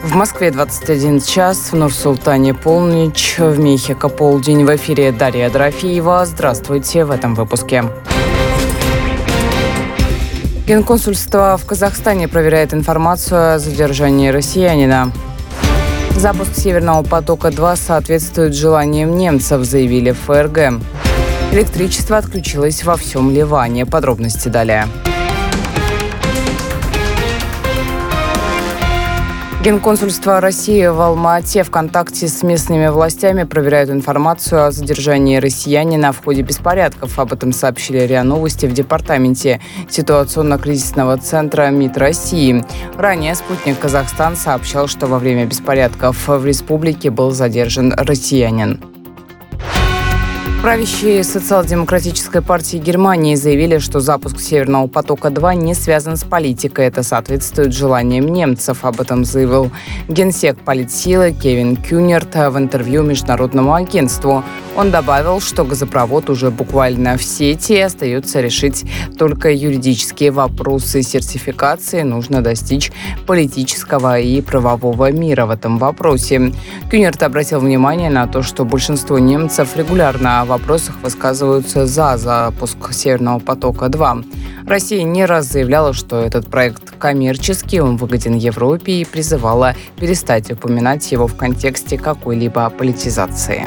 В Москве 21 час, в Нур-Султане полночь, в Мехико полдень. В эфире Дарья Дорофеева. Здравствуйте в этом выпуске. Генконсульство в Казахстане проверяет информацию о задержании россиянина. Запуск «Северного потока-2» соответствует желаниям немцев, заявили в ФРГ. Электричество отключилось во всем Ливане. Подробности далее. Генконсульство России в Алма-Ате в контакте с местными властями проверяют информацию о задержании россиянина в ходе беспорядков. Об этом сообщили РИА Новости в департаменте ситуационно-кризисного центра МИД России. Ранее «Спутник Казахстан» сообщал, что во время беспорядков в республике был задержан россиянин. Правящие социал-демократической партии Германии заявили, что запуск «Северного потока-2» не связан с политикой. Это соответствует желаниям немцев. Об этом заявил генсек политсилы Кевин Кюнерт в интервью международному агентству. Он добавил, что газопровод уже буквально в сети, и остается решить только юридические вопросы сертификации. Нужно достичь политического и правового мира в этом вопросе. Кюнерт обратил внимание на то, что большинство немцев регулярно в вопросах высказываются за запуск «Северного потока-2». Россия не раз заявляла, что этот проект коммерческий, он выгоден Европе, и призывала перестать упоминать его в контексте какой-либо политизации.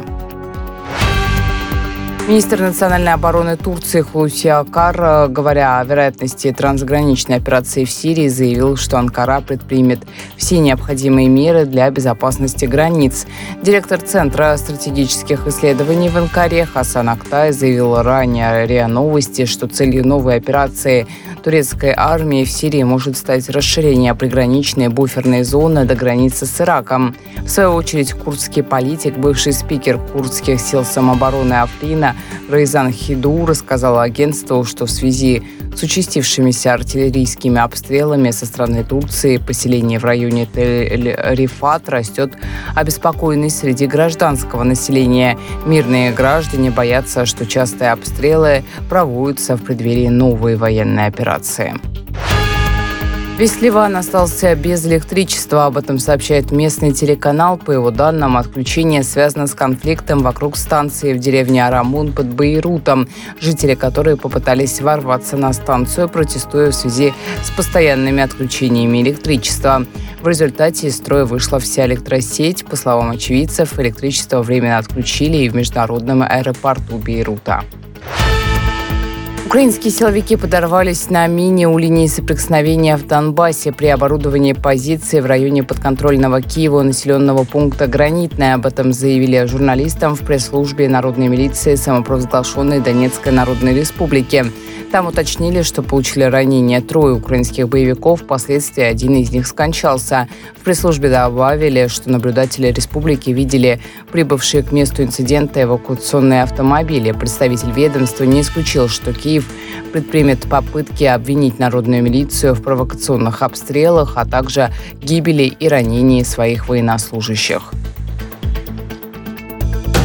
Министр национальной обороны Турции Хулуси Акар, говоря о вероятности трансграничной операции в Сирии, заявил, что Анкара предпримет все необходимые меры для безопасности границ. Директор Центра стратегических исследований в Анкаре Хасан Актай заявил ранее РИА Новости, что целью новой операции турецкой армии в Сирии может стать расширение приграничной буферной зоны до границы с Ираком. В свою очередь, курдский политик, бывший спикер курдских сил самообороны Африна Рейзан Хиду рассказал агентству, что в связи с участившимися артиллерийскими обстрелами со стороны Турции поселение в районе Тель-Рифат растет обеспокоенность среди гражданского населения. Мирные граждане боятся, что частые обстрелы проводятся в преддверии новой военной операции. Весь Ливан остался без электричества. Об этом сообщает местный телеканал. По его данным, отключение связано с конфликтом вокруг станции в деревне Арамун под Бейрутом, жители которой попытались ворваться на станцию, протестуя в связи с постоянными отключениями электричества. В результате из строя вышла вся электросеть. По словам очевидцев, электричество временно отключили и в международном аэропорту Бейрута. Украинские силовики подорвались на мине у линии соприкосновения в Донбассе при оборудовании позиции в районе подконтрольного Киеву населенного пункта Гранитное. Об этом заявили журналистам в пресс-службе народной милиции самопровозглашенной Донецкой Народной Республики. Там уточнили, что получили ранения 3 украинских боевиков, впоследствии один из них скончался. В пресс-службе добавили, что наблюдатели республики видели прибывшие к месту инцидента эвакуационные автомобили. Представитель ведомства не исключил, что Киев предпримет попытки обвинить народную милицию в провокационных обстрелах, а также гибели и ранении своих военнослужащих.